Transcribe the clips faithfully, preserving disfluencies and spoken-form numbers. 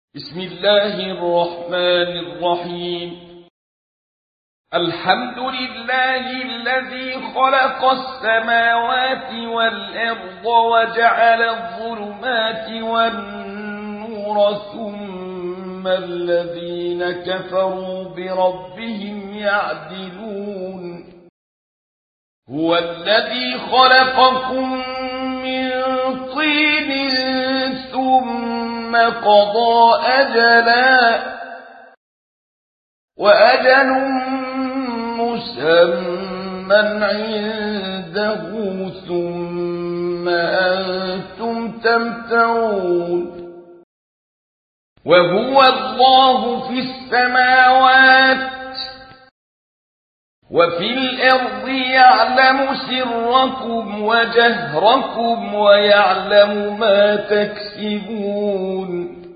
بسم الله الرحمن الرحيم. الحمد لله الذي خلق السماوات والأرض وجعل الظلمات والنور ثم الذين كفروا بربهم يعدلون. هو الذي خلقكم من طين ثم قضى أجلا وأجل مسمى عنده ثم أنتم تمترون. وهو الله في السماوات وفي الأرض يعلم سركم وجهركم ويعلم ما تكسبون.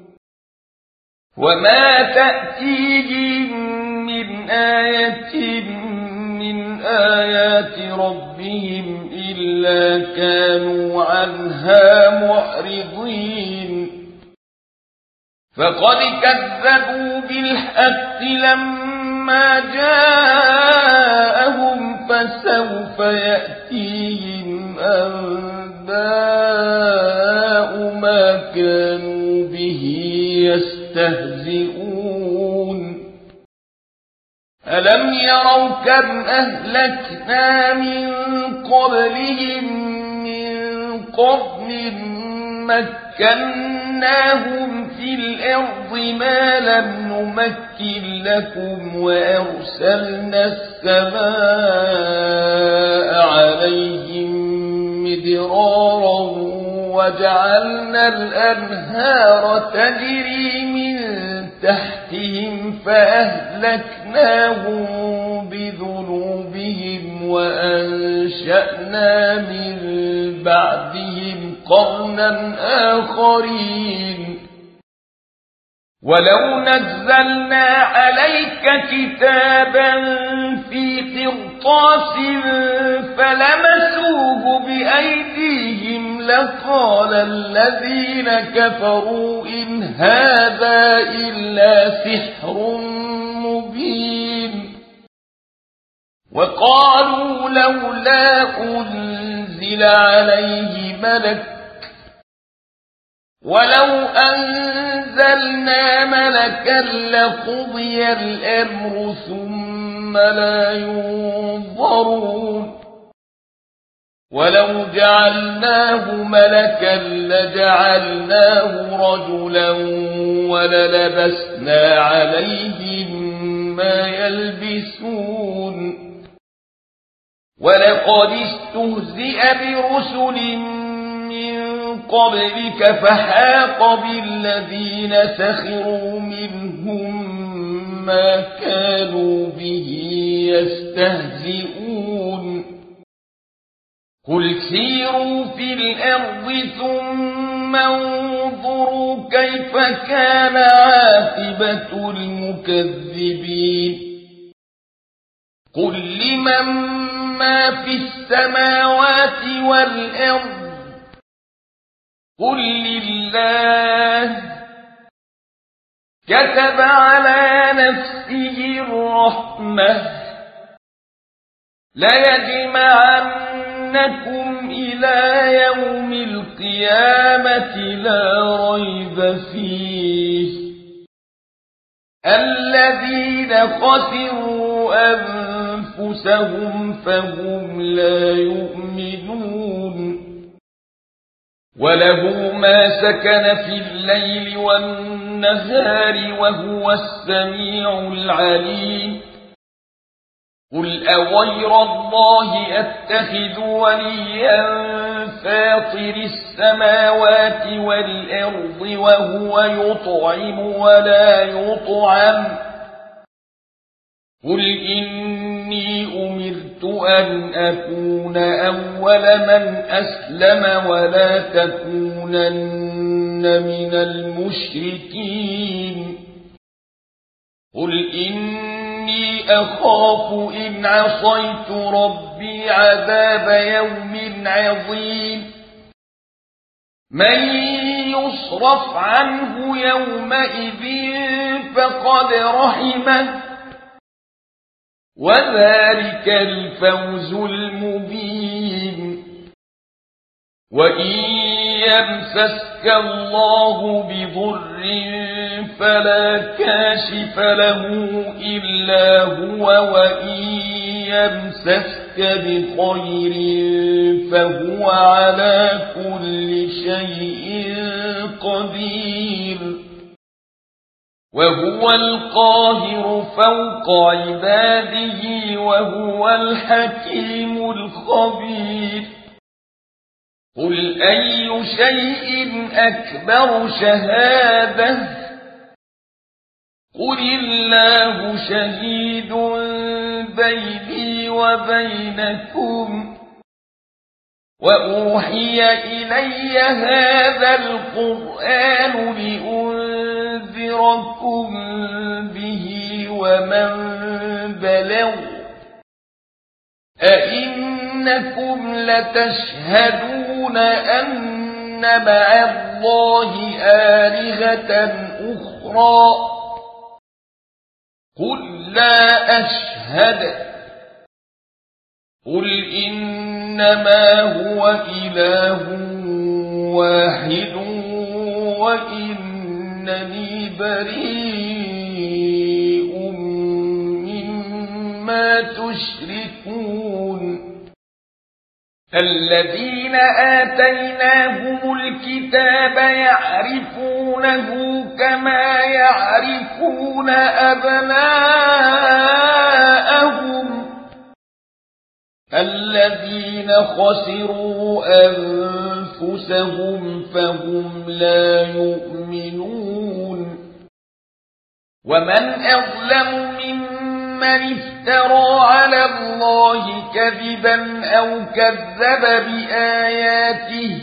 وما تأتيهم من آية من آيات ربهم إلا كانوا عنها معرضين. فقد كذبوا بالحق لما جاءهم فسوف يأتيهم أنباء ما كانوا به يستهزئون. ألم يروا كم أهلكنا من قبلهم من قرن مكناهم في الأرض ما لم نمكن لكم وأرسلنا السماء عليهم مدرارا وجعلنا الأنهار تجري من تحتهم فأهلكناهم بذنوبهم وأنشأنا من بعدهم قرنا آخرين. ولو نزلنا عليك كتابا في قرطاس فلمسوه بأيديهم لقال الذين كفروا إن هذا إلا سحر مبين. وقالوا لولا أنزل عليه ملك ولو أنزلنا ملكا لقضي الأمر ثم لا ينظرون. ولو جعلناه ملكا لجعلناه رجلا وللبسنا عليهم ما يلبسون. ولقد استهزئ برسل من قبلك فحاق بالذين سخروا منهم ما كانوا به يستهزئون. قل سيروا في الأرض ثم انظروا كيف كان عاقبة المكذبين. قل لمن ما في السماوات والأرض قل لله. كتب على نفسه الرحمة ليجمعنكم إلى يوم القيامة لا ريب فيه. الذين خسروا أنفسهم فهم لا يؤمنون. وله ما سكن في الليل والنهار وهو السميع العليم. قل أغير الله أتخذ وليا فاطر السماوات والأرض وهو يطعم ولا يطعم. قل إني أمرت أن أكون أول من أسلم ولا تكونن من المشركين. قل إني أخاف إن عصيت ربي عذاب يوم عظيم. من يصرف عنه يومئذ فقد رحمه وذلك الفوز المبين. وإن يمسسك الله بضر فلا كاشف له إلا هو وإن يمسسك بخير فهو على كل شيء قدير. وهو القاهر فوق عباده وهو الحكيم الخبير. قل أي شيء أكبر شهادة قل الله شهيد بيني وبينكم وأوحي إلي هذا القرآن لأنذركم به ومن بلغ أئنكم لتشهدون أن مع الله آلهة أخرى قل لا أشهد قل إنما هو إله واحد وإنني بريء مما تشركون. الذين آتيناهم الكتاب يعرفونه كما يعرفون أبناءهم الذين خسروا أنفسهم فهم لا يؤمنون. ومن أظلم ممن افترى على الله كذبا أو كذب بآياته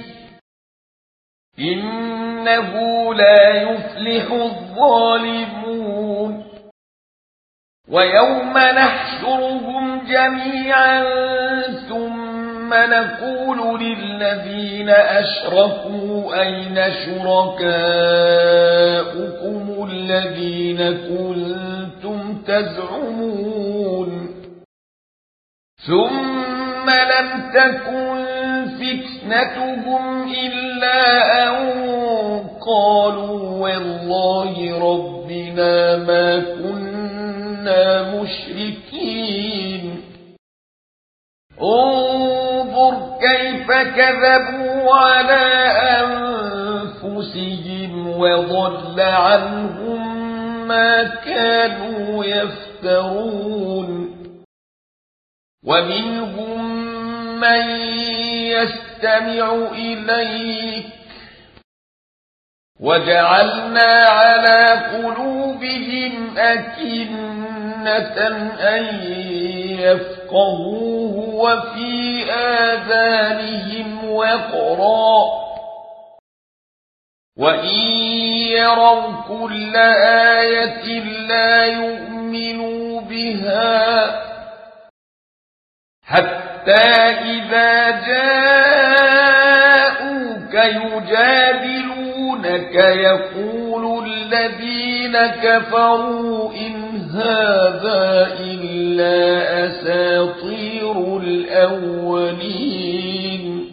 إنه لا يفلح الظالمون. ويوم نحشرهم جميعا ثم نقول للذين أشركوا أين شركاؤكم الذين كنتم تزعمون ثم لم تكن فتنتهم إلا أن قالوا والله ربنا ما كنا مشركين. انظر كيف كذبوا على أنفسهم وضل عنهم ما كانوا يفترون. ومنهم من يستمع إليك وجعلنا على قلوبهم أكنة أن يفقهوه وفي آذانهم وقرا وإن يروا كل آية لا يؤمنوا بها حتى إذا جاءوك يجادلونك يقول الذين كفروا إن هذا إلا أساطير الأولين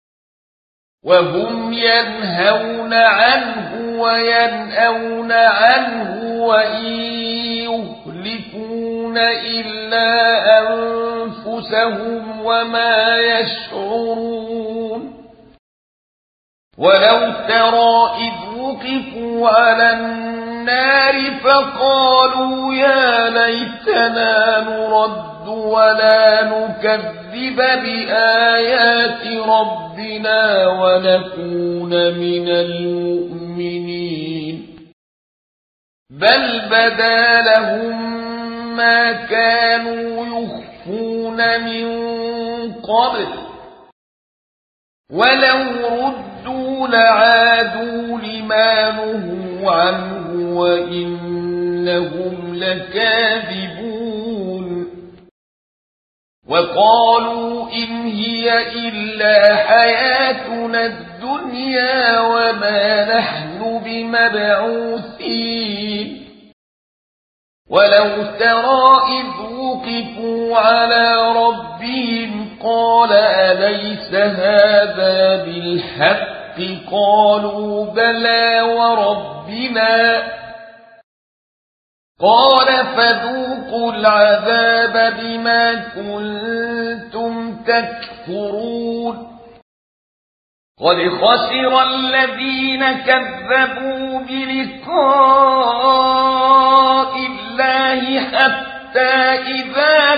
وهم ينهون عنه وينأون عنه وإن يهلكون إلا أنفسهم وما يشعرون. ولو ترى إذ وقفوا على النار فقالوا يا ليتنا نرد ولا نكذب بآيات ربنا ونكون من المؤمنين بل بدا لهم ما كانوا يخفون من قبل ولو ردوا لعادوا لما نهوا عنه وإنهم لكاذبون. وقالوا إن هي إلا حياتنا الدنيا الدنيا وما نحن بمبعوثين ولو ترى إذ وقفوا على ربهم قال أليس هذا بالحق قالوا بلى وربنا قال فذوقوا العذاب بما كنتم تكفرون قد خسر الذين كذبوا بلقاء الله حتى إذا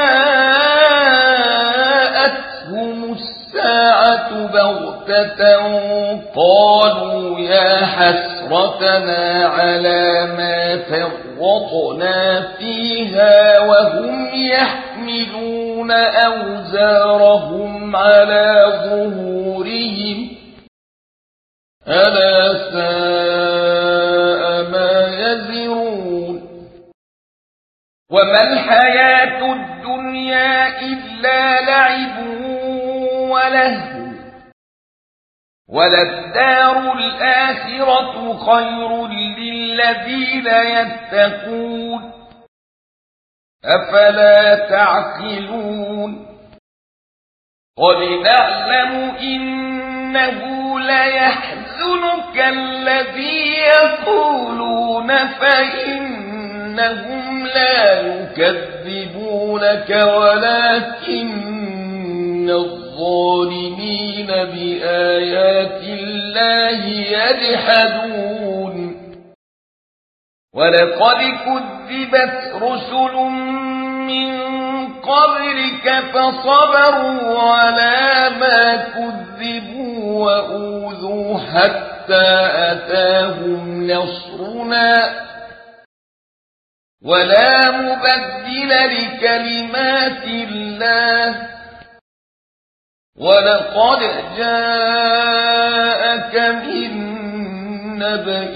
جاءتهم الساعة بغتة قالوا يا حسرتنا على ما فرطنا فيها وهم يحملون أوزارهم على ظهورهم ألا ساء ما يزرون وما الحياة الدنيا إلا لعب ولهو وللدار الآخرة خير للذين يتقون أفلا تعقلون قد نعلم إنه ليحزنك الذي يقولون فإنهم لا يكذبونك ولكن الظالمين بآيات الله يجحدون ولقد كذبت رسل من قبلك فصبروا على ما كذبوا وأوذوا حتى أتاهم نصرنا ولا مبدل لكلمات الله ولقد جاءك من نبأ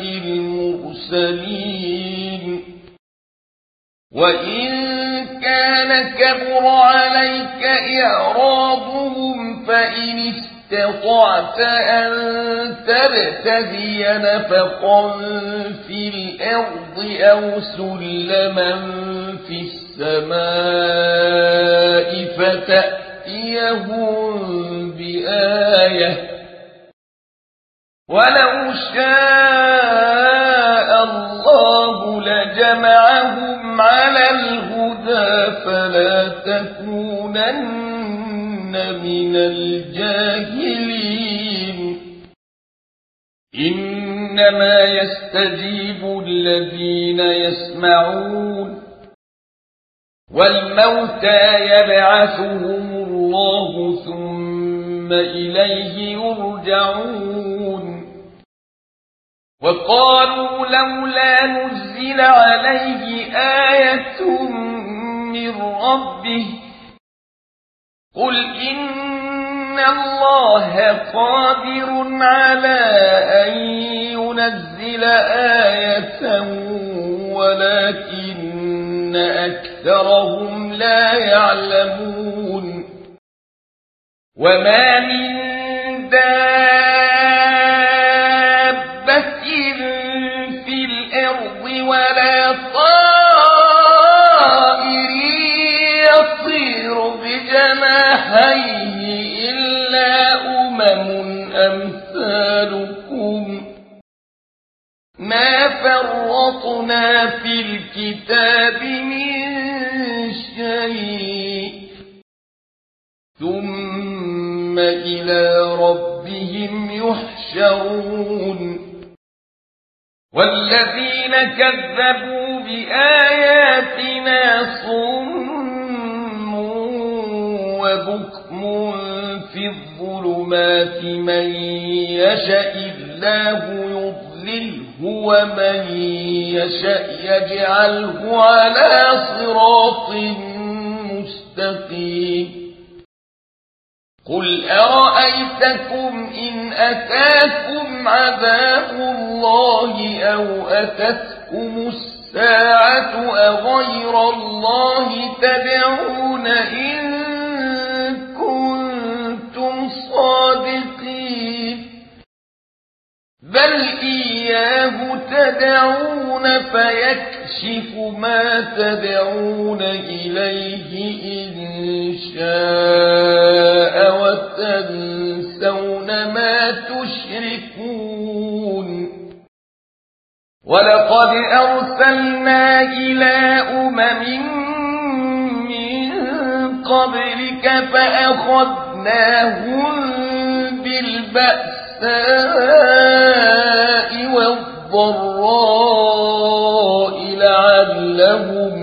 المرسلين وإن كان كبر عليك إعراضهم فإن استطعت أن تبتغي نفقا في الأرض أو سلما في السماء فتأتيهم بآية ولو شاء الله لجمعهم على الهدى فلا تكونن من الجاهلين إنما يستجيب الذين يسمعون والموتى يبعثهم الله ثم إليه يرجعون وقالوا لولا نزل عليه آية من ربه قل إن الله قادر على أن ينزل آية ولكن أكثرهم لا يعلمون وما من دابة في الأرض ولا طائر يطير بجناحيه إلا أمم أمثالكم ما فرطنا في الكتاب من شيء ثم إلى ربهم يحشرون والذين كذبوا بآياتنا صم وبكم في الظلمات من يشاء الله يضلله ومن يشاء يجعله على صراط مستقيم قل أرأيتكم إن أتاكم عذاب الله أو أتتكم الساعة أغير الله تدعون إن كنتم صادقين بل إياه تدعون فيكشف ما تدعون إليه إن شاء وتنسون ما تشركون ولقد أرسلنا إلى أمم من قبلك فأخذناهم بالبأساء والضراء لعلهم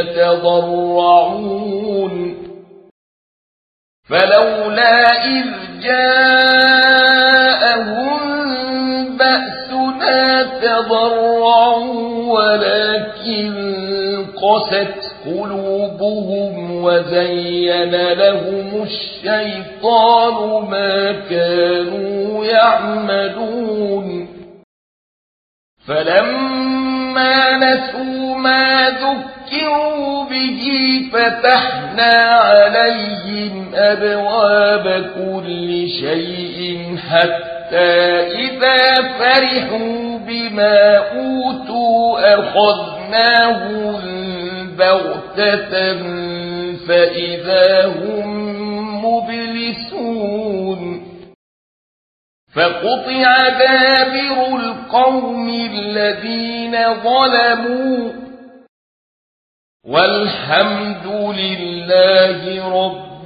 يتضرعون فلولا إذ جاءهم بأسنا تضرعوا ولكن قست قلوبهم وزين لهم الشيطان ما كانوا يعملون فلما نسوا ما ذكروا به فتحنا عليهم أبواب كل شيء حتى إذا فرحوا بما أوتوا أخذناهم بغتة فإذا هم مبلسون فقطع دابر القوم الذين ظلموا والحمد لله رب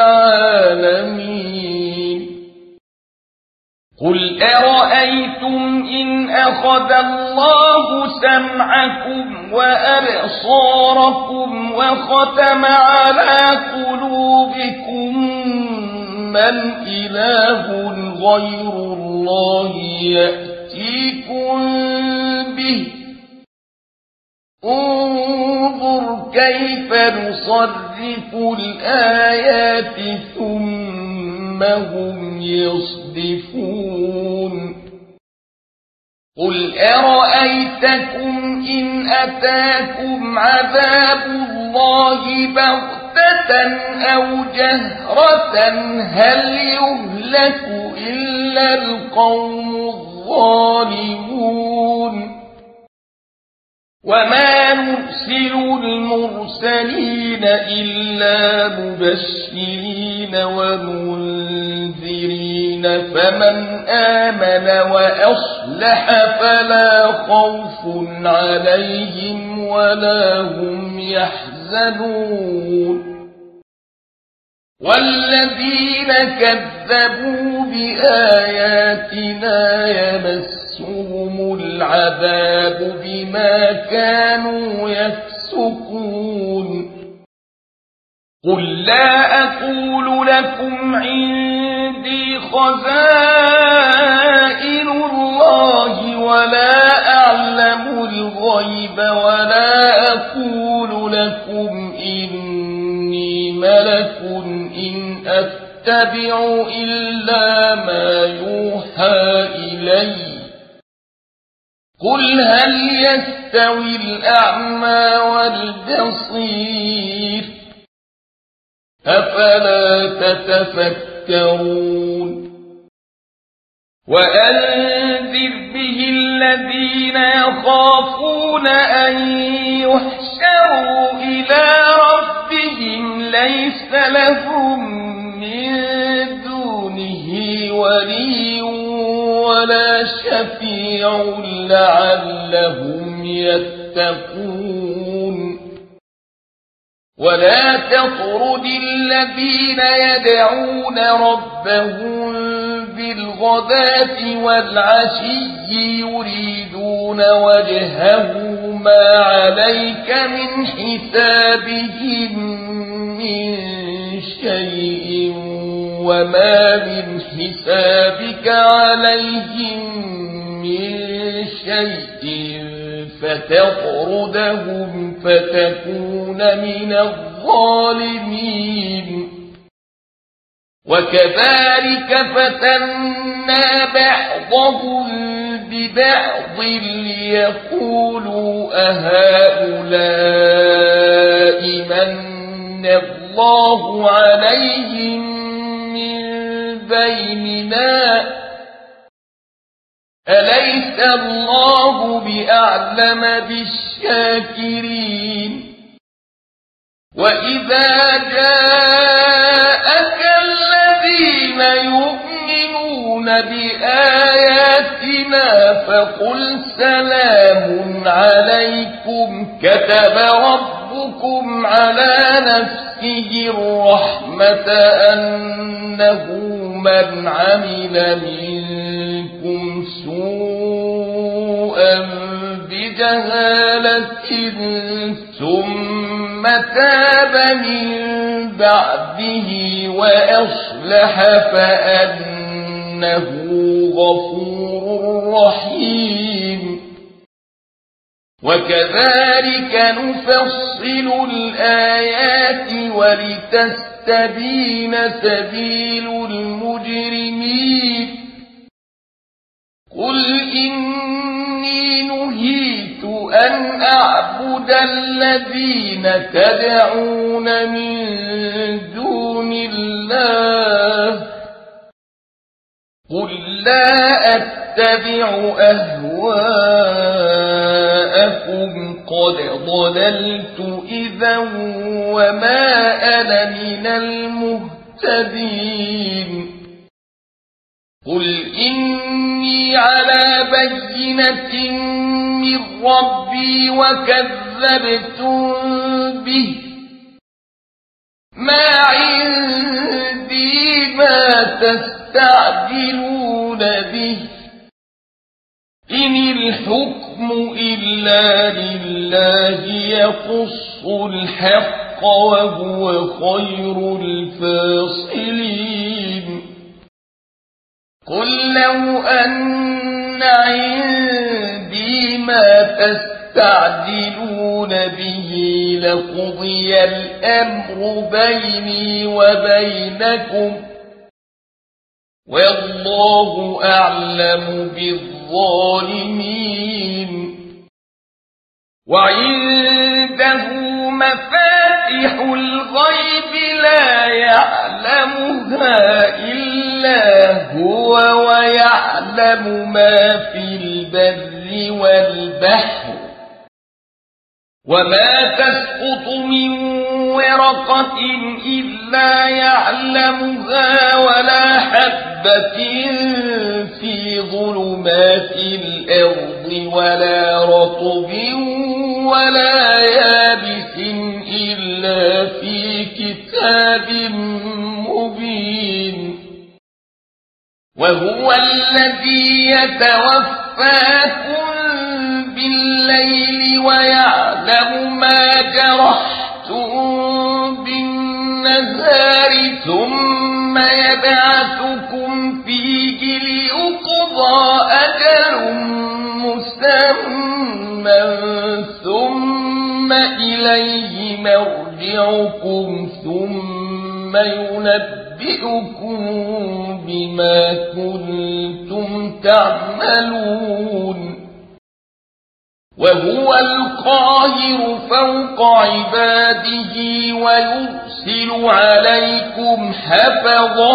العالمين قل أرأيتم إن أخذ الله سمعكم وأبصاركم وختم على قلوبكم من إله غير الله يأتيكم به انظر كيف نصرف الآيات ثم هم يصدفون قل أرأيتكم إن أتاكم عذاب الله بغتة أو جهرة هل يهلك إلا القوم الظالمون وما نرسل المرسلين إلا مبشرين ومنذرين فمن آمن وأصلح فلا خوف عليهم ولا هم يحزنون والذين كذبوا بآياتنا يمسهم العذاب بما كانوا يفسقون قل لا أقول لكم عندي خزائن الله ولا أعلم الغيب ولا أقول لكم إني ملك إن أتبع إلا ما يوحى إلي قل هل يستوي الأعمى والبصير أفلا تتفكرون وأنذر به الذين يخافون أن يحشروا إلى ربهم ليس لهم من دونه ولي ولا شفيع لعلهم يتقون ولا تطرد الذين يدعون ربهم بالغداة والعشي يريدون وجهه ما عليك من حسابهم من شيء وما من حسابك عليهم من شيء فتطردهم فتكون من الظالمين وكذلك فتنا بعضهم ببعض ليقولوا أهؤلاء من الله عليهم من بيننا أليس الله بأعلم بالشاكرين وإذا جاءك الذين يؤمنون بآياتنا فقل سلام عليكم كتب ربكم على نفسه الرحمة أنه من عمل منكم سوءا بجهالة ثم تاب من بعده وأصلح فأنه غفور رحيم وكذلك نفصل الآيات ولتستبين سبيل المجرمين قل إني نهيت أن أعبد الذين تدعون من دون الله قل لا أتبع أهواءكم قد ضللت إذا وما أنا من المهتدين قل إني على بينة من ربي وكذبتم به ما عندي ما تستعجلون به إن الحكم إلا لله يقص الحق وهو خير الفاصلين قل لو أن عندي ما تستعجلون به لقضي الأمر بيني وبينكم والله أعلم بالظالمين وعنده مفاتح الغيب لا يعلمها إلا هو ويعلم ما في البر والبحر وما تسقط من ورقة إلا يعلمها ولا حبة في ظلمات الأرض ولا رطب ولا يابس إلا في كتاب مبين وهو الذي يتوفاكم بالليل ويعلم ما جرحتم بالنهار ثم يبعثكم فيه ليقضى أجل مسمى ثم إليه مرجعكم ثم ينبئكم بما كنتم تعملون وهو القاهر فوق عباده ويرسل عليكم حفظه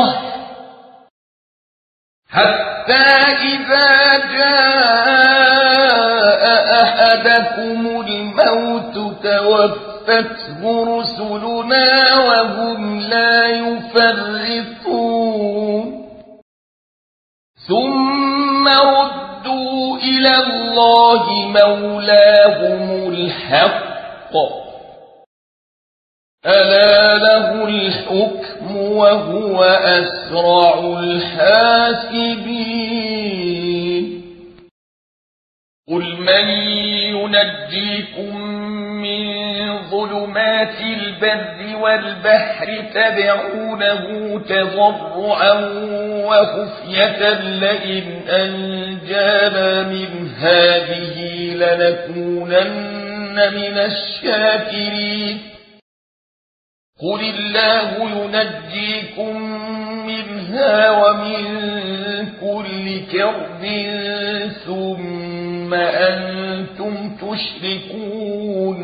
حتى إذا جاء أحدكم الموت توفته رسلنا وهم لا يفرطون ثم ردوا إلى الله مولاهم الحق ألا له الحكم وهو أسرع الحاسبين قل من ينجيكم من ظلمات البر والبحر تدعونه تضرعا وخفية لئن أنجانا من هذه لنكونن من الشاكرين قل الله ينجيكم منها ومن كل كرب ثم أنتم تشركون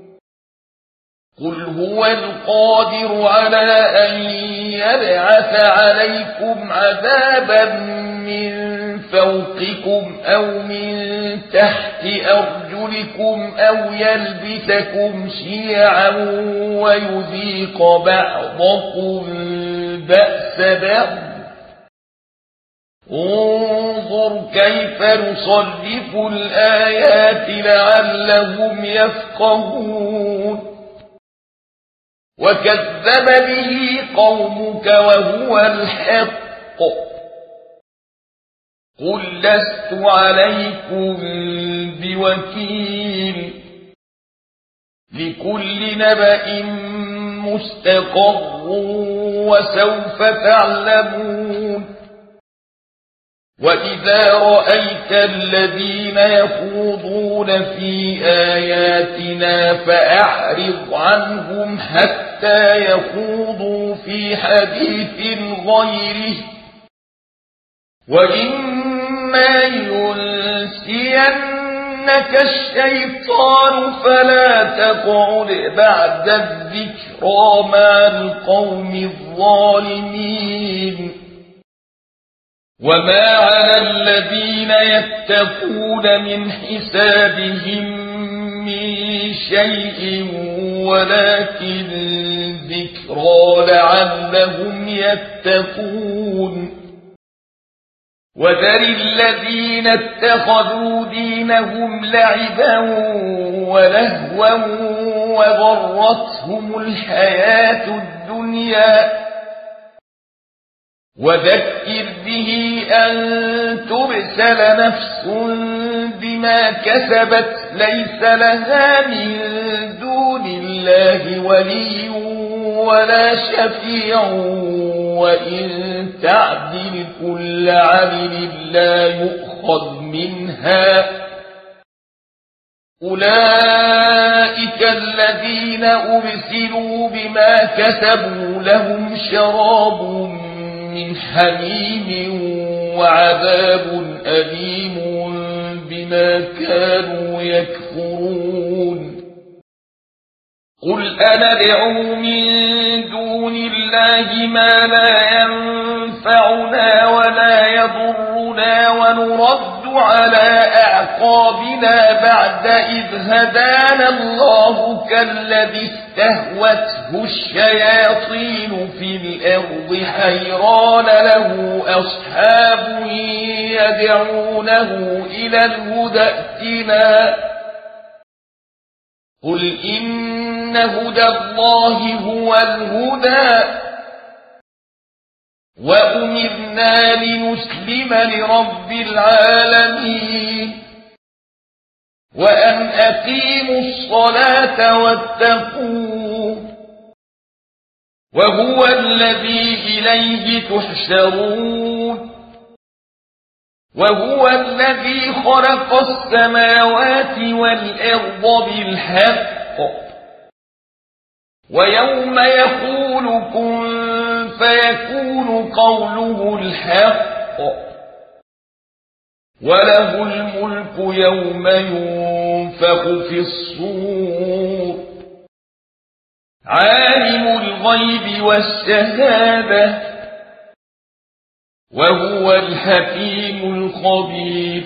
قل هو القادر على أن يبعث عليكم عذابا من فوقكم أو من تحت أرجلكم أو يلبسكم شيعا ويذيق بعضكم بأس بعض. انظر كيف نصرف الآيات لعلهم يفقهون. وكذب به قومك وهو الحق. قل لست عليكم بوكيل. لكل نبأ مستقر وسوف تعلمون. وإذا رأيت الذين يخوضون في آياتنا فأعرض عنهم حتى يخوضوا في حديث غيره. وإما ينسينك الشيطان فلا تقعد بعد الذكرى مع القوم الظالمين. وما على الذين يتقون من حسابهم من شيء ولكن ذكرى لعلهم يتقون. وذر الذين اتخذوا دينهم لعبا ولهوا وغرتهم الحياة الدنيا. وذكر به أن تبسل نفس بما كسبت ليس لها من دون الله ولي ولا شفيع وإن تعدل كل عدل لا يؤخذ منها. أولئك الذين أبسلوا بما كسبوا لهم شراب من حميم وعذاب أليم بما كانوا يكفرون. قل أندعو من دون الله ما لا ينفعنا ولا يضرنا ونرد على أعقابنا بعد إذ هدانا الله كالذي استهوته الشياطين في الأرض حيران له أصحاب يدعونه إلى الهدى ائتنا. قل إن هدى الله هو الهدى وأمرنا لنسلم لرب العالمين وأن أقيموا الصلاة واتقوه وهو الذي إليه تحشرون. وهو الذي خلق السماوات والأرض بالحق ويوم يقول كن فيكون قوله الحق وله الملك يوم ينفخ في الصور عالم الغيب والشهادة وهو الحكيم الخبير.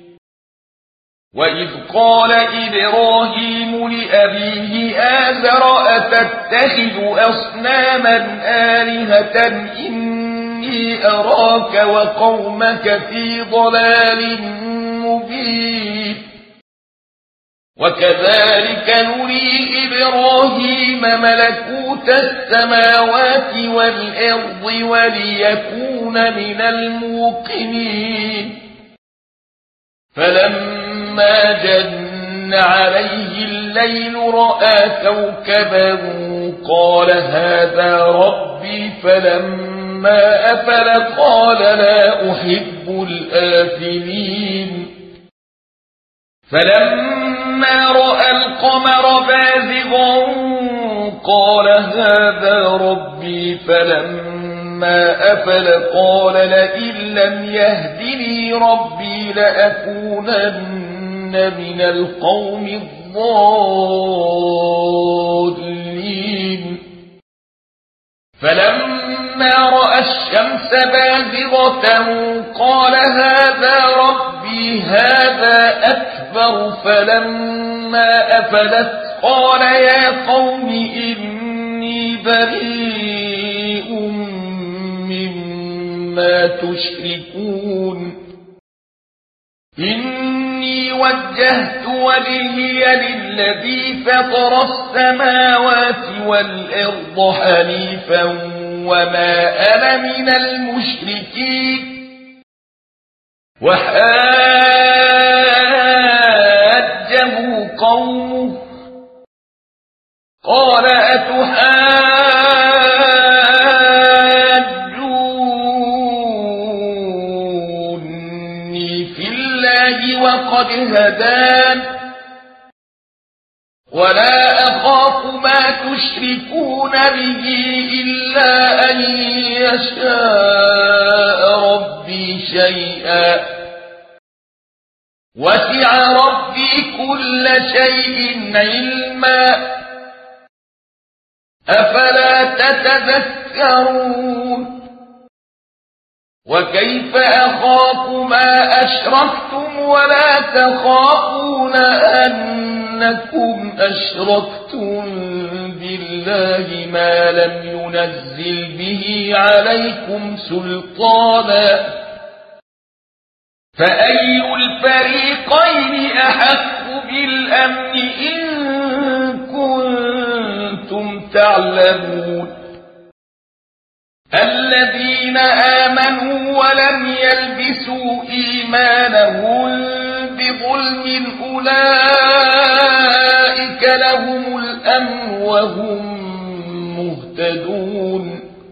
وإذ قال إبراهيم لأبيه آزر أتتخذ أصناما آلهة إني أراك وقومك في ضلال مبين. وكذلك نري إبراهيم ملكوت السماوات والأرض وليكون من الموقنين. فلما جن عليه الليل رأى كوكبا قال هذا ربي فلما أفل قال لا أحب الآفلين. فلما رأى القمر بازغا قال هذا ربي فلما أفل قال لئن لم يهدني ربي لأكونن من القوم الضالين. فلما فلما رأى الشمس بازغة قال هذا ربي هذا أكبر فلما أفلت قال يا قوم إني بريء مما تشركون إني وجهت وجهي للذي فطر السماوات والأرض حنيفا وما أنا من المشركين وحاجه قومه قال أتحاجوني في الله وقد هدان ولا أخاف ما تشركون به إلا أن يشاء ربي شيئا وسع ربي كل شيء علما أفلا تتذكرون وكيف أخاف ما أشركتم ولا تخافون أنكم أشركتم بالله ما لم ينزل به عليكم سلطانا فأي الفريقين أحق بالأمن إن كنتم تعلمون الذين آمنوا ولم يلبسوا إيمانهم بظلم أولئك لهم الأمن وهم مهتدون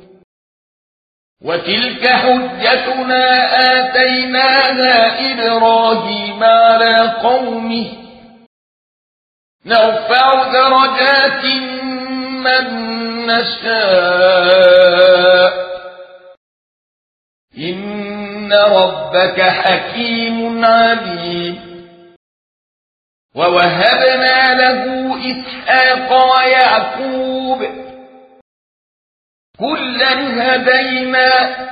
وتلك حجتنا آتيناها إبراهيم على قومه نرفع درجات من نشاء إن ربك حكيم عليم ووهبنا له إسحاق ويعقوب كلا هدينا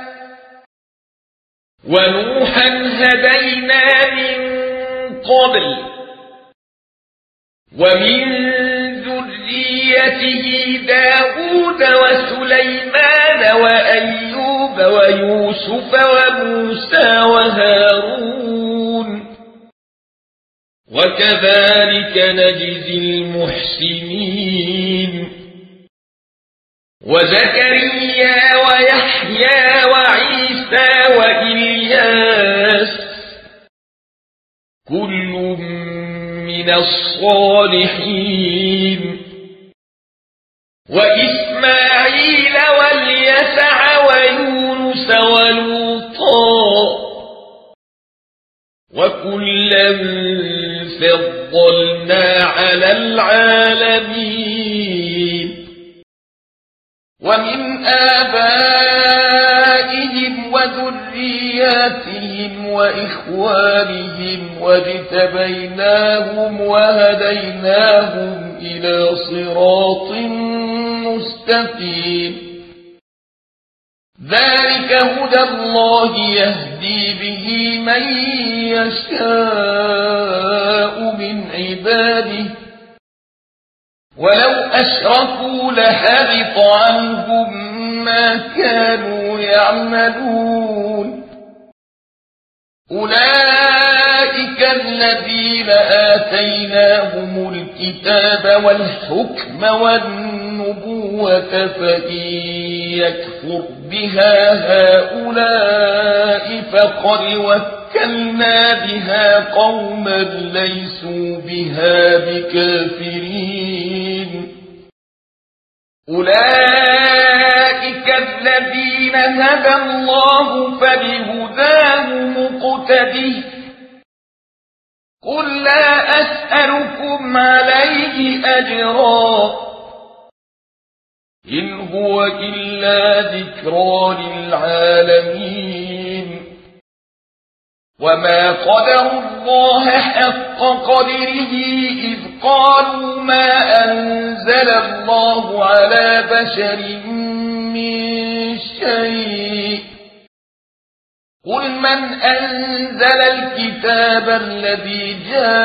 ونوحا هدينا من قبل ومن ذريته داود وسليمان وأيوب ويوسف وموسى وهارون وكذلك نجزي المحسنين وزكريا ويحيى وعيسى وإلياس كل من الصالحين وإسماعيل واليسع ويونس ولوطا وكلا فضلنا على العالمين ومن آبائهم وذرياتهم وإخوانهم واجتبيناهم وهديناهم إلى صراط مستقيم ذلك هدى الله يهدي به من يشاء من عباده ولو أشركوا لحبط عنهم ما كانوا يعملون أولئك الذين آتيناهم الكتاب والحكم والنبوة فإن يكفر بها هؤلاء فقد وكلنا بها قوما ليسوا بها بكافرين أولئك الذين هدى الله فبهداه مقتده قل لا أسألكم عليه أجرا إن هو إلا ذكرى للعالمين وما قدروا الله حق قدره إذ قالوا ما أنزل الله على بشر من شيء قل من أنزل الكتاب الذي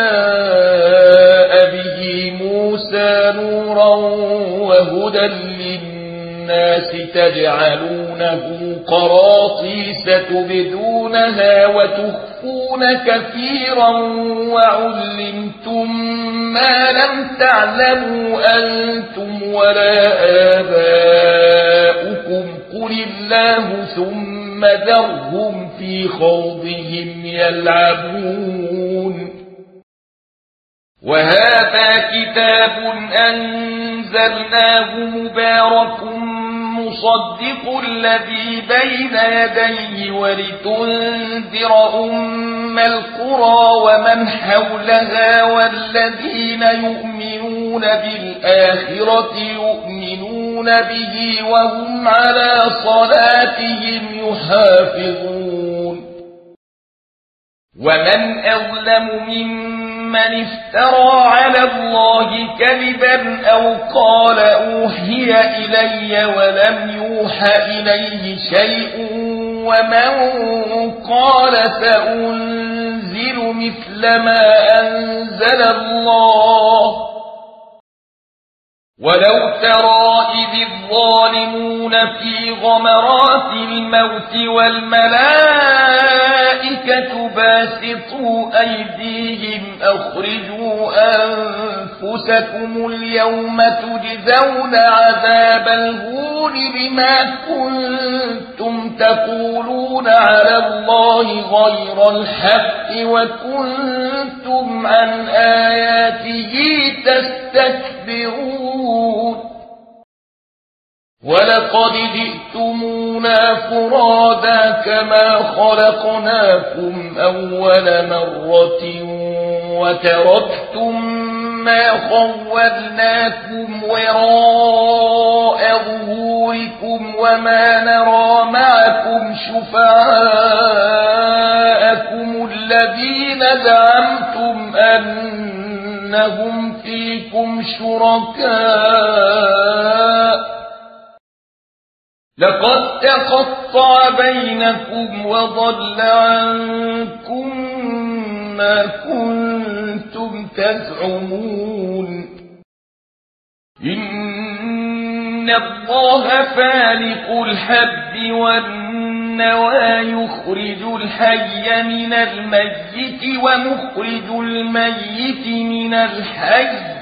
جاء به موسى نورا وهدى للناس تجعلونه قراطيس تبدونها وتخفون كثيرا وعلمتم ما لم تعلموا أنتم ولا آباؤكم قل الله ثم ذرهم في خوضهم يلعبون وهذا كتاب أنزلناه مبارك مصدق الذي بين يديه ولتنذر أم القرى ومن حولها والذين يؤمنون بالآخرة يؤمنون به وهم على صلاتهم يحافظون ومن أظلم ممن افترى على الله كذبا أو قال أوحي إلي ولم يوح إليه شيء ومن قال سأنزل مثل ما أنزل الله ولو ترى إذ الظالمون في غمرات الموت والملائكة باسطوا أيديهم أخرجوا أنفسكم اليوم تجزون عذاب الهون بما كنتم تقولون على الله غير الحق وكنتم عن آياته تستكبرون ولقد جئتمونا فرادا كما خلقناكم أول مرة وتركتم ما خولناكم وراء ظهوركم وما نرى معكم شفعاءكم الذين زعمتم أنهم فيكم شركاء لقد تقطع بينكم وضل عنكم ما كنتم تزعمون إن الله فالق الحب والنوى يخرج الحي من الميت ومخرج الميت من الحي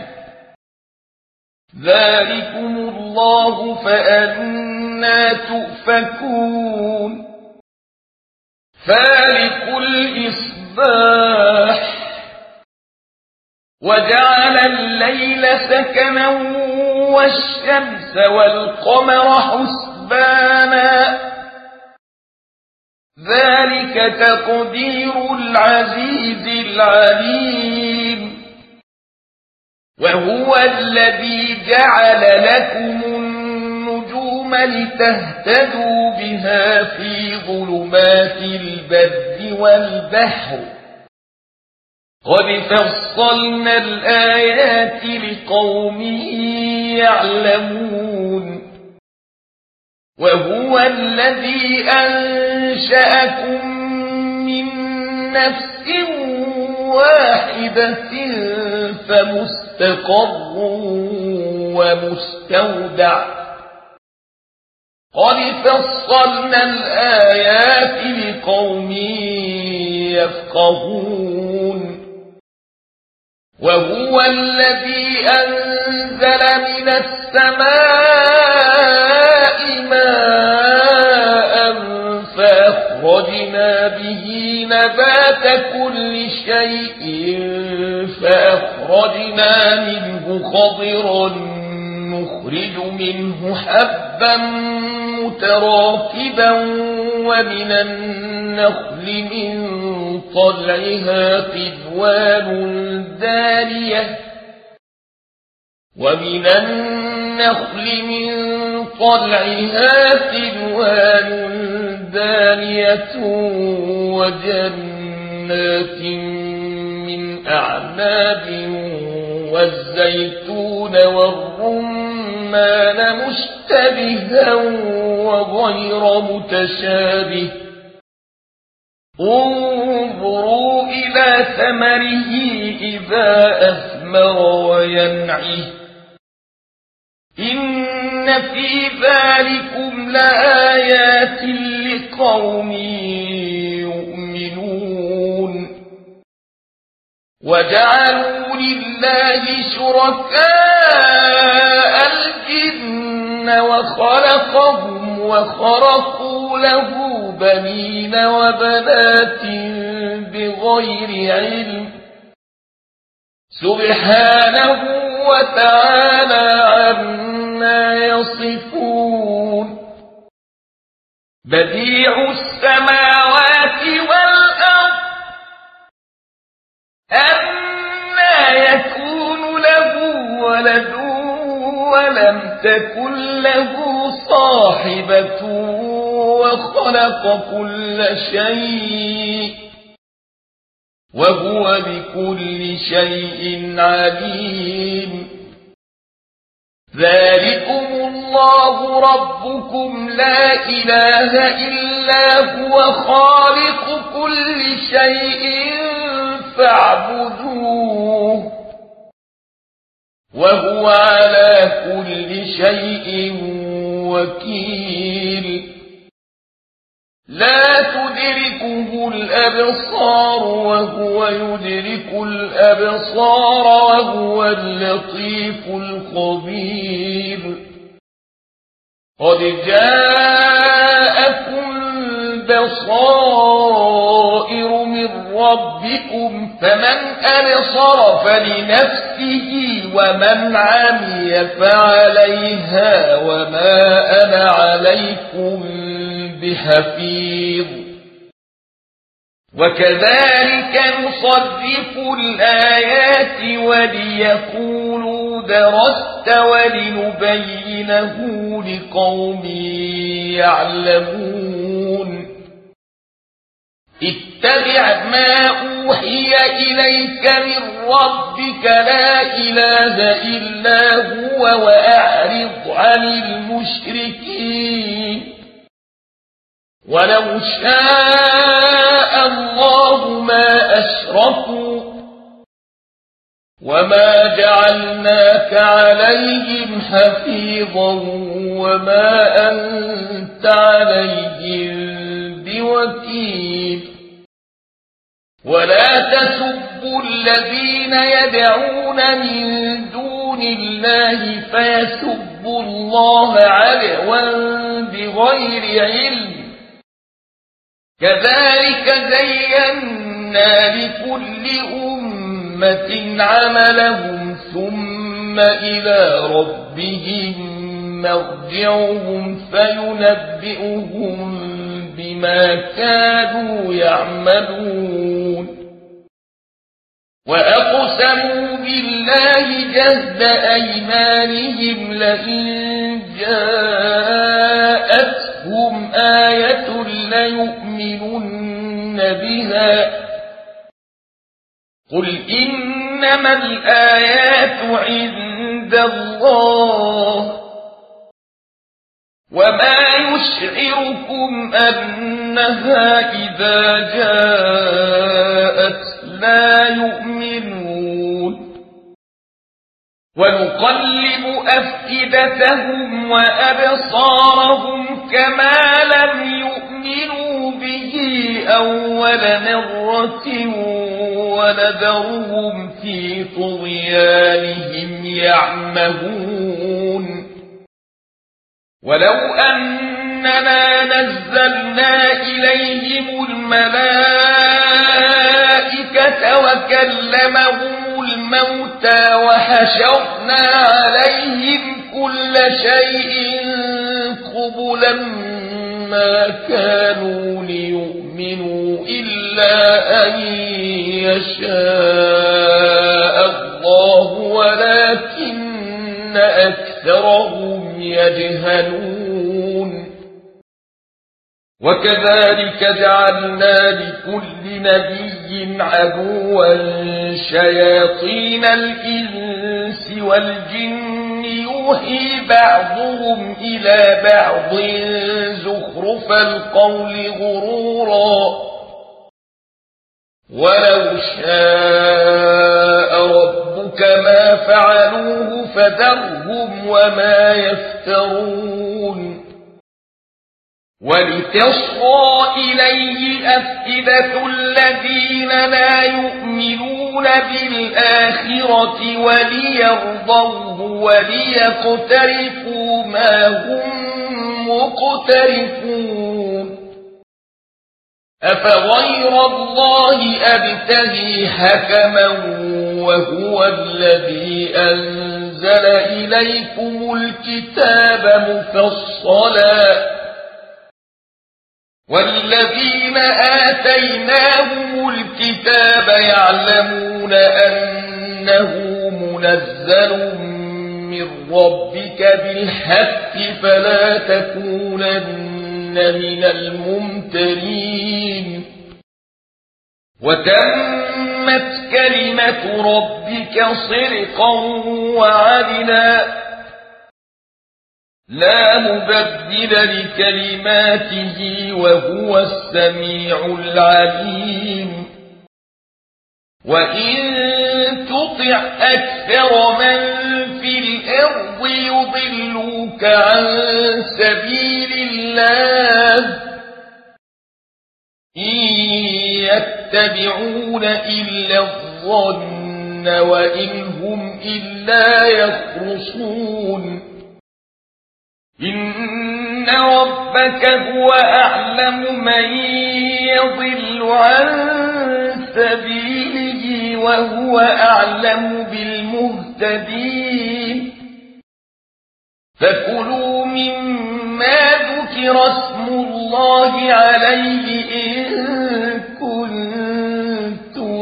ذلكم الله فأنى تؤفكون فالق الإصباح وجعل الليل سكنا والشمس والقمر حسبانا ذلك تقدير العزيز العليم وهو الذي جعل لكم النجوم لتهتدوا بها في ظلمات البر والبحر قد فصلنا الآيات لقوم يعلمون وهو الذي أنشأكم من نفس واحدة فمستقر ومستودع قد فصلنا الآيات لقوم يفقهون وهو الذي أنزل من السماء ماء فأخرجنا به نبات كل شيء فأخرجنا منه خضرا نخرج منه حبا متراكبا ومن النخل من طلعها قدوان دانية ومن النخل من طلعها قدوان دانية وجنات من أعناب والزيتون والرمان مشتبها وغير متشابه انظروا إلى ثمره إذا أثمر وينعه إن في ذلكم لآيات لقوم يؤمنون وجعلوا لله شركاء الجن وخلقهم وخرقوا له بنين وبنات بغير علم سبحانه وتعالى عما يصفون بديع السماوات والأرض أنى يكون له ولد ولم تكن له صاحبة وخلق كل شيء وهو بكل شيء عليم ذلكم الله ربكم لا إله إلا هو خالق كل شيء فاعبدوه وهو على كل شيء وكيل لا تدركه الأبصار وهو يدرك الأبصار وهو اللطيف الخبير قد جاءكم بصائر من ربكم فمن أبصر فلنفسه ومن عمي فعليها وما أنا عليكم بحفيظ وكذلك نصرف الآيات وليقولوا درست ولنبينه لقوم يعلمون اتبع ما أوحي إليك من ربك لا إله إلا هو وأعرض عن المشركين ولو شاء الله ما أشركوا وما جعلناك عليهم حفيظا وما أنت عليهم بوكيل ولا تسبوا الذين يدعون من دون الله فيسبوا الله عدوا بغير علم كذلك زينا لكل أمة عملهم ثم إلى ربهم مرجعهم فينبئهم بما كانوا يعملون وأقسموا بالله جهد أيمانهم لئن جاءتهم آية ليؤمنن بها قل إنما الآيات عند الله وما يشعركم أنها إذا جاءت لا يؤمنون ونقلب أفئدتهم وأبصارهم كما لم يؤمنوا به أول مرة ونذرهم في طغيانهم يعمهون ولو أننا نزلنا إليهم الملائكة وكلمهم الموتى وحشرنا عليهم كل شيء قبلا ما كانوا ليؤمنوا إلا أن يشاء الله ولكن أكثرهم يجهلون وكذلك جعلنا لكل نبي عدوا شياطين الإنس والجن يوحي بعضهم إلى بعض زخرف القول غرورا ولو شاء ربك ما فعلوه فذرهم وما يفترون ولتصغى إليه أفئدة الذين لا يؤمنون بالآخرة وليرضوه وليقترفوا ما هم مقترفون أفغير الله أبتغي حكما وهو الذي أنزل إليكم الكتاب مفصلا والذين آتيناهم الكتاب يعلمون أنه منزل من ربك بالحق فلا تكونن من الممترين وتمت كلمة ربك صدقا وعدلا لا مبدل لكلماته وهو السميع العليم وإن تطع أكثر من في الأرض يضلوك عن سبيل الله إن يتبعون إلا الظن وإن هم إلا يخرصون إن ربك هو أعلم من يضل عن سبيله وهو أعلم بالمهتدين فكلوا مما ذكر اسم الله عليه إن كنتم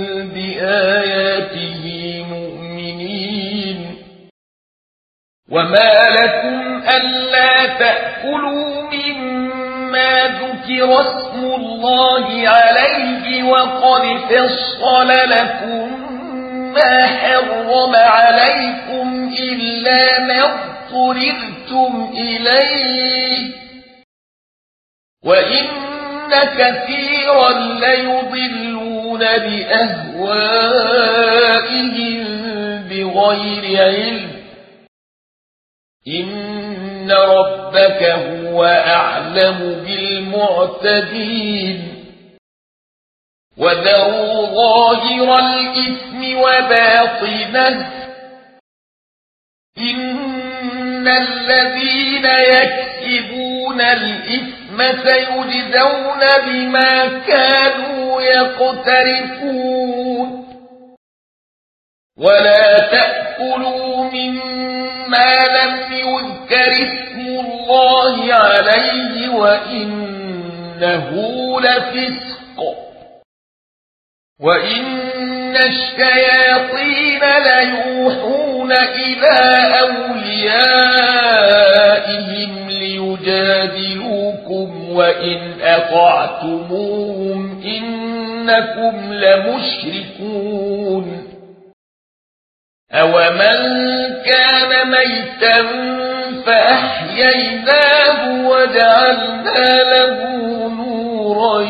بآياته مؤمنين وما لكم ألا تأكلوا مما ذكر اسم الله عليه وقد فصل لكم ما حرم عليكم إلا ما اضطررتم إليه وإن كثيرا ليضلون بأهوائهم بغير علم إن ربك هو أعلم بالمعتدين وذروا ظاهر الإثم وباطنه إن الذين يكسبون الإثم سيجزون بما كانوا يقترفون ولا تأكلوا مما لم يذكر اسم الله عليه وإنه لفسق وإن الشياطين ليوحون إلى أوليائهم ليجادلوكم وإن أطعتموهم إنكم لمشركون أومن كان ميتا فأحييناه وجعلنا له نورا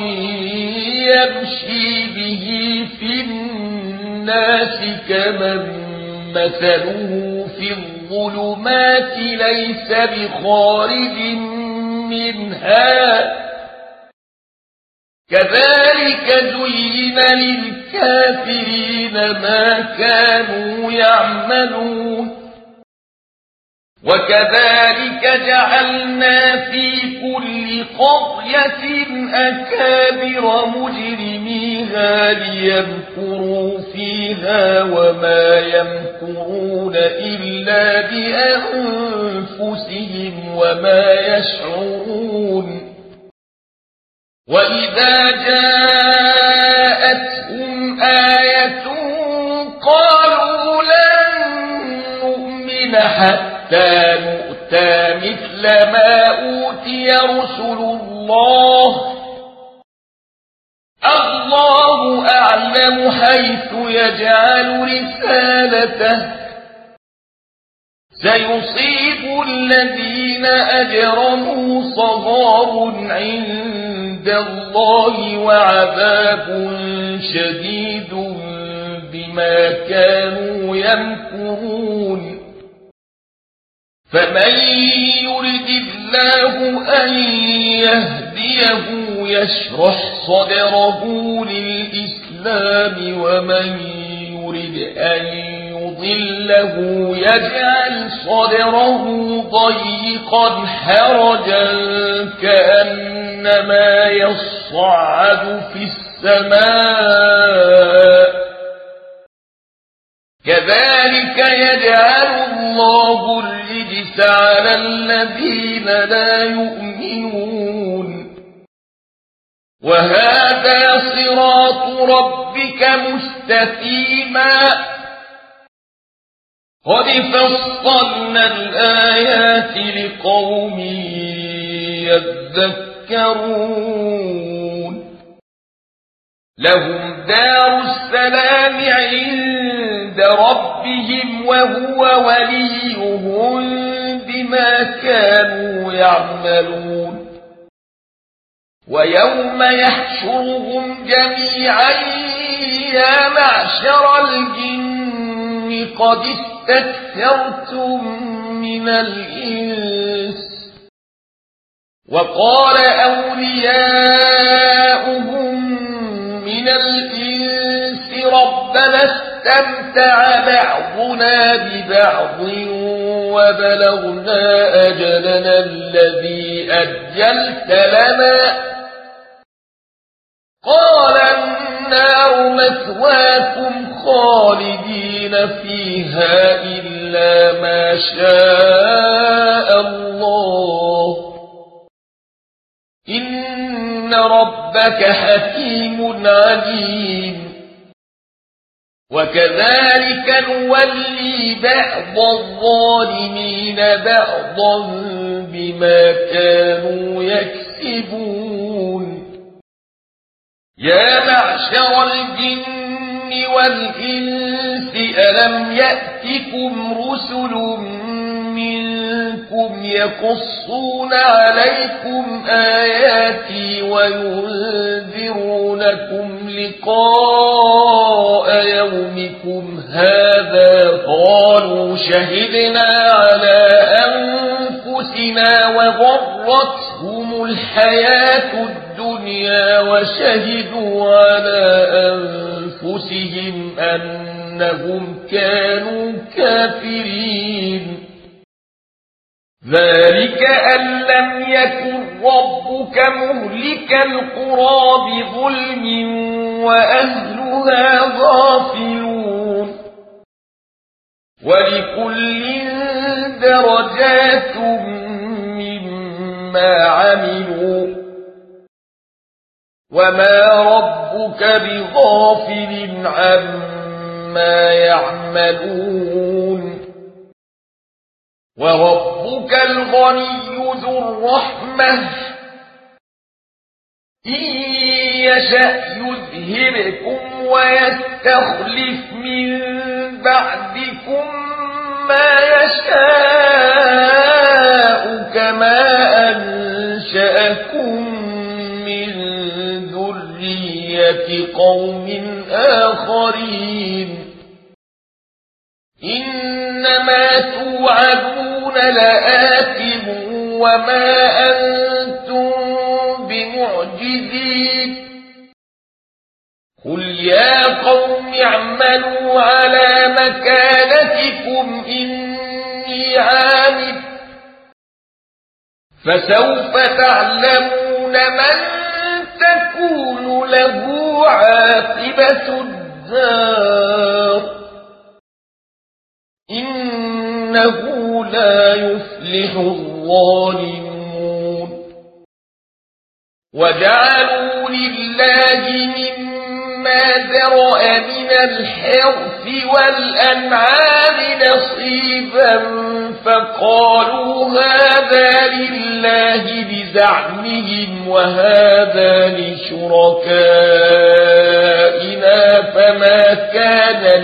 يمشي به في الناس كمن مثله في الظلمات ليس بخارج منها كذلك زين للكافرين ما كانوا يعملون وكذلك جعلنا في كل قرية أكابر مجرميها ليمكروا فيها وما يمكرون إلا بأنفسهم وما يشعرون وإذا جاءتهم آية قالوا لن نؤمن حتى نؤتى مثل ما أوتي رسل الله الله أعلم يعلم حيث يجعل رسالته سيصيب الذين أجرموا صغار عند الله وعذاب شديد بما كانوا يمكرون فمن يرد الله أن يهديه يشرح صدره للإسلام ومن يرد أن يضله يجعل صدره ضيقا حرجا كأنما يصعد في السماء كذلك يجعل الله الرجس على الذين لا يؤمنون وهذا صراط ربك مستقيما قد فصلنا الآيات لقوم يذكرون لهم دار السلام عند ربهم وهو وليهم بما كانوا يعملون ويوم يحشرهم جميعا يا معشر الجن قد استكثرتم من الإنس وقال أولياؤهم من الإنس ربنا استمتع بعضنا ببعض وبلغنا أجلنا الذي أجلت لنا قال النار مثواكم خالدين فيها إلا ما شاء الله إن ربك حكيم عليم وكذلك نولي بعض الظالمين بعضا بما كانوا يكسبون يا معشر الجن والإنس ألم يأتكم رسل منكم يقصون عليكم آياتي وينذرونكم لقاء يومكم هذا قالوا شهدنا على أنفسنا وغرتهم الحياة الدنيا وشهدوا على أنفسهم أنهم كانوا كافرين ذلك أن لم يكن ربك مهلك القرى بظلم وأهلها غافلون ولكل درجات مما عملوا وما ربك بغافل عما يعملون وربك الغني ذو الرحمة إن يشأ يذهبكم ويستخلف من بعدكم ما يشاء كما أنشأكم من ذرية قوم آخرين إنما توعدون لآت وما أنتم بمعجزين قل يا قوم اعملوا على مكانتكم إني عامل فسوف تعلمون من تكون له عاقبة الدار إنه لا يفلح الظالمون وجعلوا لله مما ذرأ من الحرث والأنعام نصيبا فقالوا هذا لله بزعمهم وهذا لشركائنا ما كان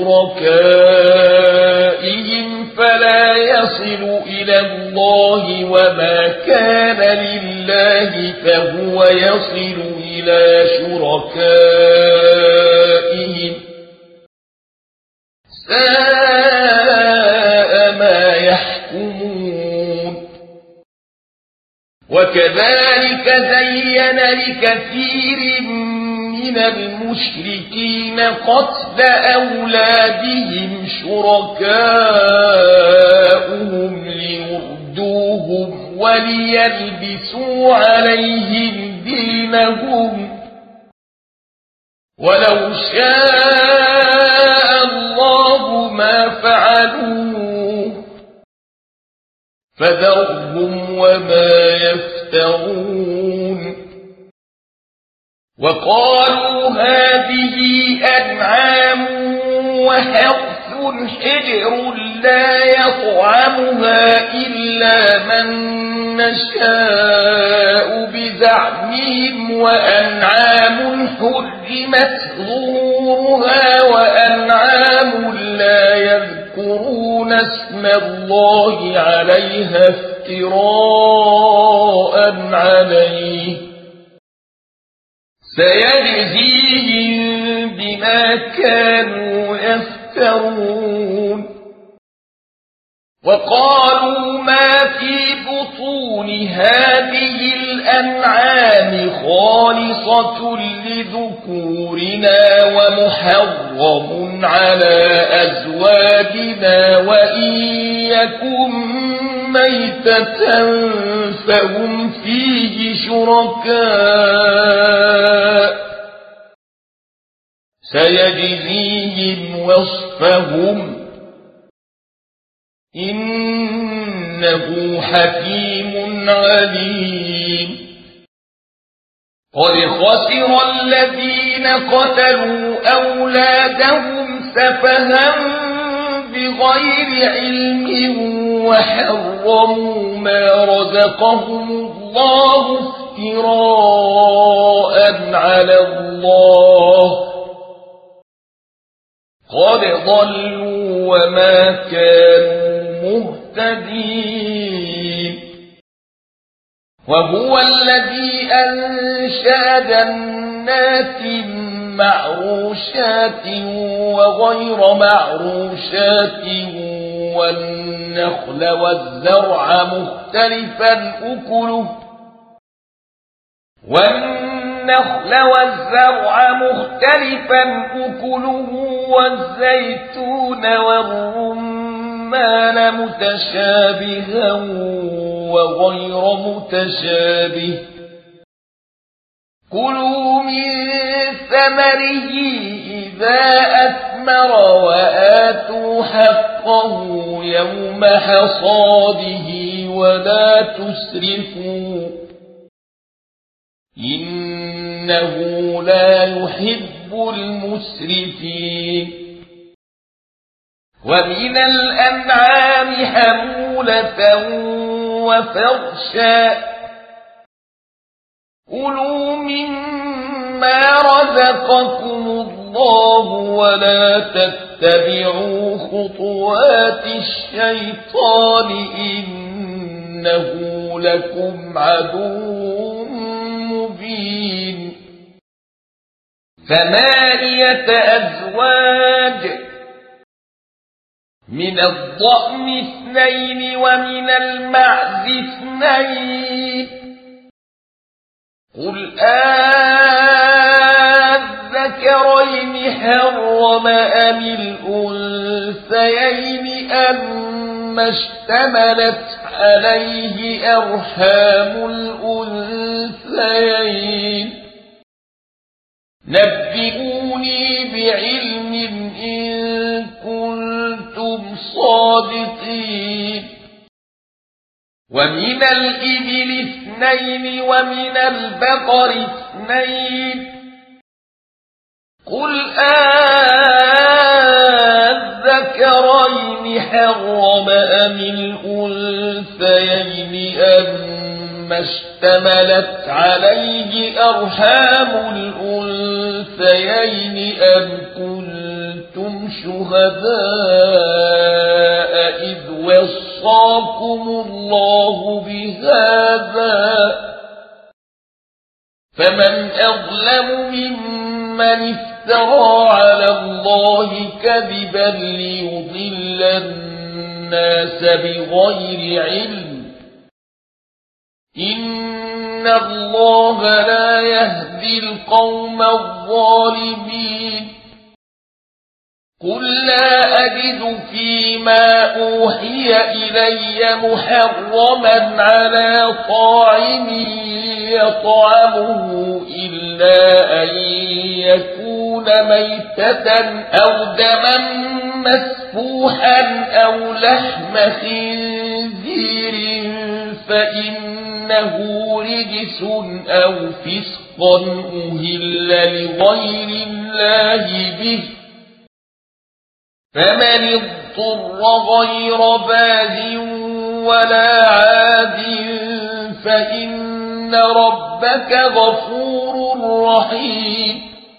لشركائهم فلا يصل إلى الله وما كان لله فهو يصل إلى شركائهم ساء ما يحكمون. وكذلك زين لكثير من المشركين قتل أولادهم شركاؤهم ليردوهم وليلبسوا عليهم دينهم ولو شاء الله ما فعلوه فذرهم وما يفترون. وقالوا هذه أنعام وحرث حجر لا يطعمها إلا من نشاء بزعمهم وأنعام حرمت ظهورها وأنعام لا يذكرون اسم الله عليها افتراء عليه سيجزيهم بما كانوا يفترون. وقالوا ما في بطون هذه الأنعام خالصة لذكورنا ومحرم على أزواجنا وإن يكن ميتة فهم فيه شركاء سيجزيهم وصفهم إنه حكيم عليم. قد خسر الذين قتلوا أولادهم سفها بغير علم وحرموا ما رزقهم الله افتراء على الله قد ضلوا وما كانوا مهتدين. وهو الذي أنشأ جنات معروشات وغير معروشات والنخل والزرع مختلفا أكله والنخل والزرع مختلفا أكله والزيتون والرمان متشابها وغير متشابه كلوا من ثمره إذا أثمر وآتوا حقه يوم حصاده ولا تسرفوا إنه لا يحب المسرفين. ومن الأنعام حمولة وفرشا كلوا مما رزقكم الله ولا تتبعوا خطوات الشيطان إنه لكم عدو مبين. ثمانية أزواج من الضأن اثنين ومن المعز اثنين قل أذكرين حرم أم الأنثيين أما اشتملت عليه أرحام الأنثيين نبئوني بعلم إن كنتم صادقين. ومن الإبل اثنين ومن البقر اثنين قل أذكرين حرم أم الأنثيين أما اشتملت عليه أرحام الأنثيين الأنثيين أم كنتم شهداء إذ وصاكم الله بهذا فمن أظلم ممن افترى على الله كذبا ليضل الناس بغير علم إن الله لا يهدي القوم الظالمين قل لا أجد فيما أوحي إلي محرما على طاعم يطعمه إلا أن يكون ميتة أو دما مسفوحا أو لحم خنزير فإنه رجس أو فسقا أهل لغير الله به فمن اضطر غير باغ ولا عاد فإن ربك غفور رحيم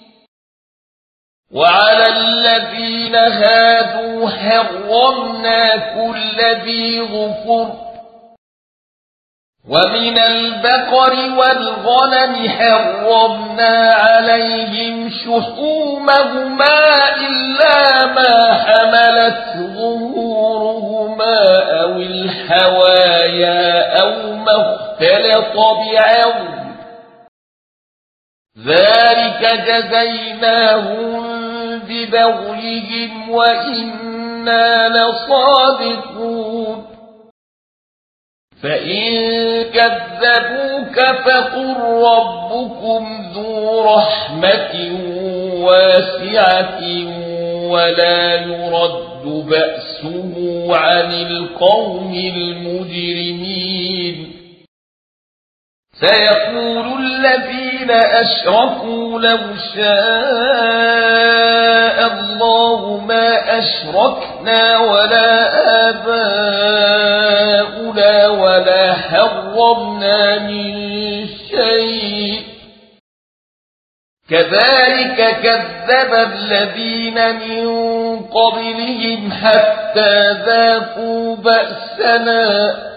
وعلى الذين هادوا حرمنا كل ذي ظفر ومن البقر والغنم حرمنا عليهم شحومهما إلا ما حملت ظهورهما أو الحوايا أو ما اختلط بعظم ذلك جزيناهم ببغيهم وإنا لصادقون فإن كذبوك فقل ربكم ذو رحمة واسعة ولا يرد بأسه عن القوم المجرمين سيقول الذين أشركوا لو شاء الله ما أشركنا ولا آباؤنا ولا حرمنا من شيء كذلك كذب الذين من قبلهم حتى ذاقوا بأسنا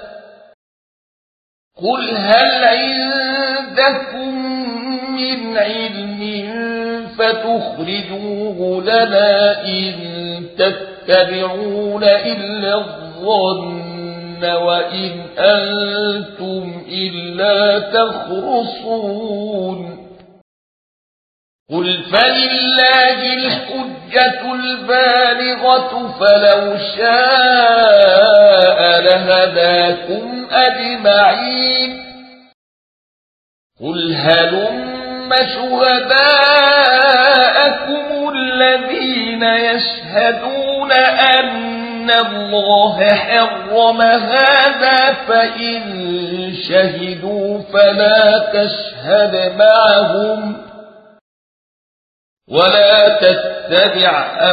قل هل عندكم من علم فتخرجوه لنا إن تتبعون إلا الظن وإن أنتم إلا تخرصون قل فلله الحجة البالغة فلو شاء لهداكم أجمعين قل هلم شهداءكم الذين يشهدون أن الله حرم هذا فإن شهدوا فلا تشهد معهم ولا تتبع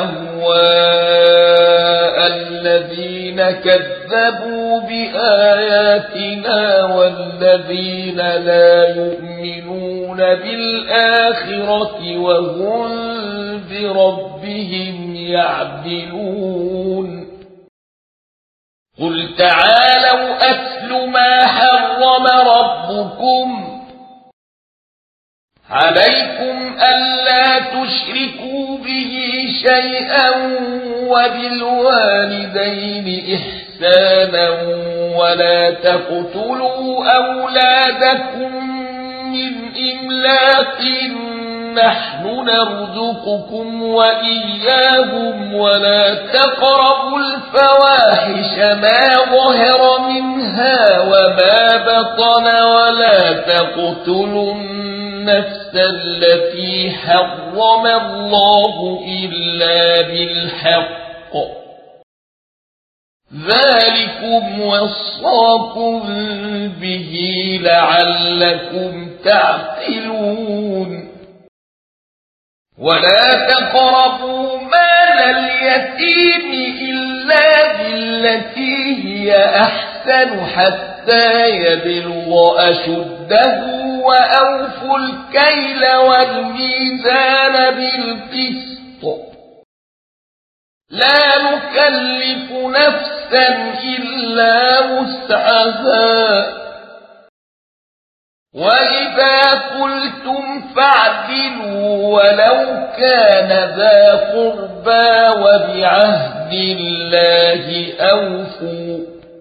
أهواء الذين كذبوا بآياتنا والذين لا يؤمنون بالآخرة وهم بربهم يعدلون قل تعالوا أتل ما حرم ربكم عليكم ألا تشركوا به شيئا وبالوالدين إحسانا ولا تقتلوا أولادكم من إملاق نحن نرزقكم وإياهم ولا تقربوا الفواحش ما ظهر منها وما بطن ولا تقتلوا النفس التي حرم الله إلا بالحق ذلكم وصاكم به لعلكم تعقلون ولا تقربوا مال اليتيم إلا بالتي هي أحسن حتى يبلغ أشده وأوفوا الكيل والميزان بالقسط لا نكلف نفسا إلا وسعها وإذا قلتم فاعدلوا ولو كان ذا قربى وبعهد الله أوفوا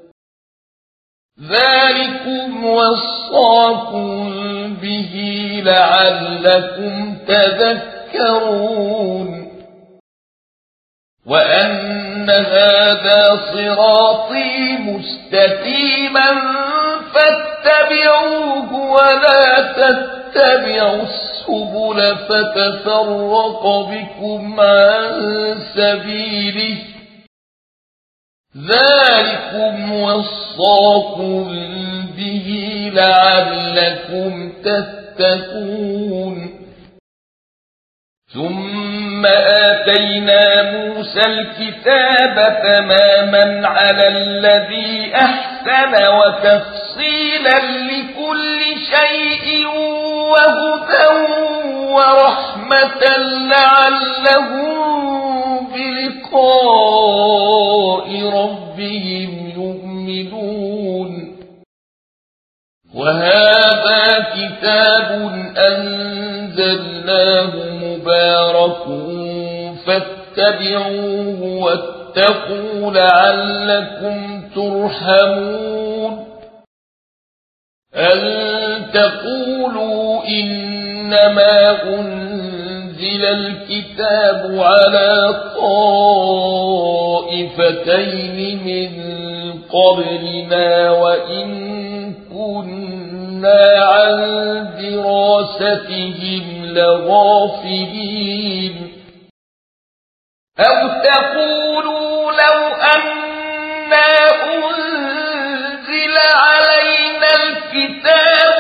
ذلكم وصاكم به لعلكم تذكرون وأن هذا صراطي مستقيما فاتبعوه ولا تتبعوا السبل فتفرق بكم عن سبيله ذلكم وصاكم به لعلكم تتقون ثم آتينا موسى الكتاب تماما على الذي أحسن وتفصيلا لكل شيء وهدى ورحمة لعلهم بلقاء ربهم يؤمنون وهذا كتاب أنزلناه مبارك فاتبعوه واتقوا لعلكم ترحمون أن تقولوا إنما أنزل الكتاب على طائفتين من قبلنا وإن كنا عن دراستهم لغافلين أو تقولوا لو أنا أنزل علينا الكتاب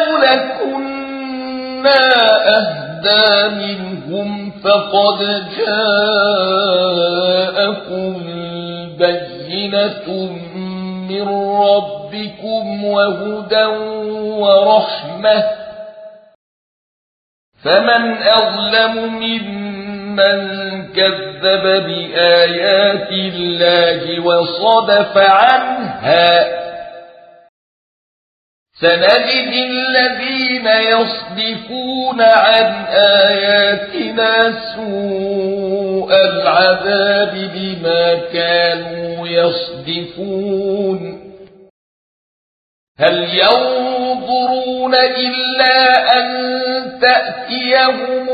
لكنا أهدى منهم فقد جاءكم بينة من ربكم وهدى ورحمة فمن أظلم ممن كذب بآيات الله وصدف عنها سنجد الذين يصدفون عن آياتنا سوء العذاب بما كانوا يصدفون هل ينظرون إلا أن تأتيهم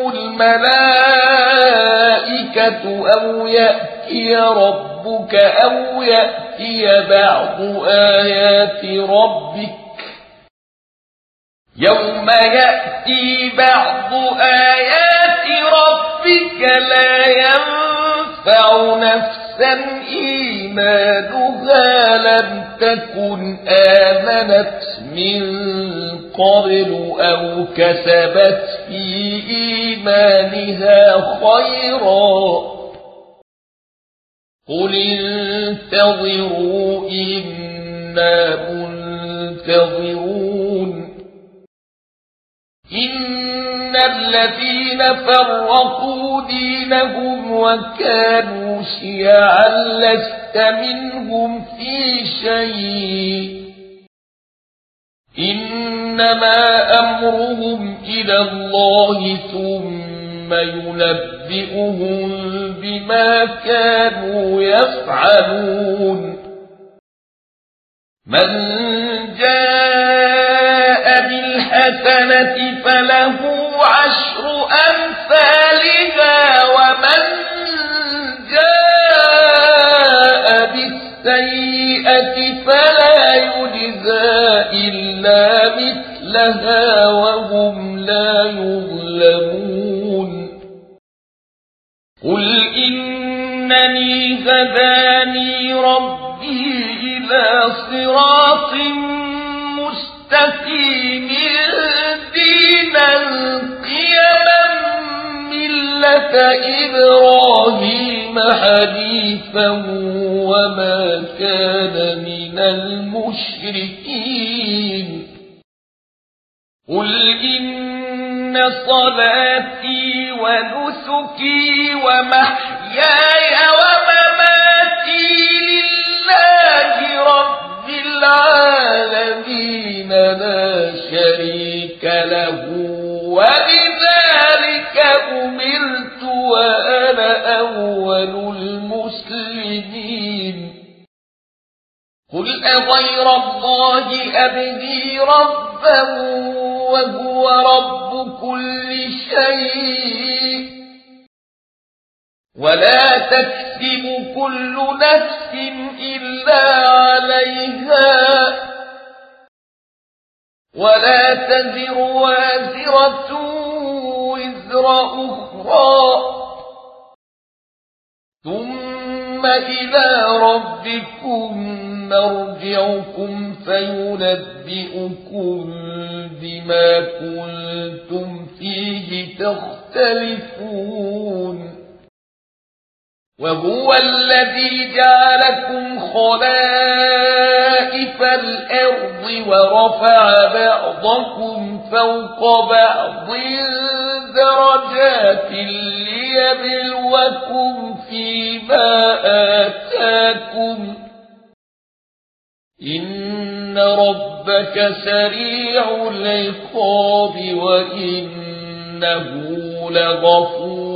الملائكة أو يأتي ربك أو يأتي بعض آيات ربك يوم يأتي بعض آيات ربك لا ينفع نفسا إيمانها لم تكن آمنت من قبل أو كسبت في إيمانها خيرا قل انتظروا إنا منتظرون إن الذين فرقوا دينهم وكانوا شيعا لست منهم في شيء إنما أمرهم إلى الله ثم ينبئهم بما كانوا يفعلون من جاء بالحسنة فله عشر أمثالها ومن جاء بالسيئة فلا يجزى إلا مثلها وهم لا يظلمون قل إنني هداني ربي إلى صراط مستقيم دينا قيما ملة إبراهيم حنيفا وما كان من المشركين قل إن صلاتي ونسكي ومحياي ومماتي لله رب العالمين لا شريك له وبذلك أمرت وأنا أول المسلمين قل أغير الله أبغي ربا وهو رب كل شيء ولا تكسب كل نفس إلا عليها ولا تزر وازرة وزر أخرى ثم إلى ربكم مرجعكم فينبئكم بما كنتم فيه تختلفون وهو الذي جعلكم خلائف الأرض ورفع بعضكم فوق بعض درجات ليبلوكم فيما آتاكم إن ربك سريع العقاب وإنه لغفور